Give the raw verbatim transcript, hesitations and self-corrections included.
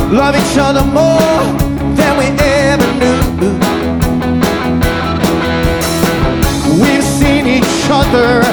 love each other more than we ever knew. We've seen each other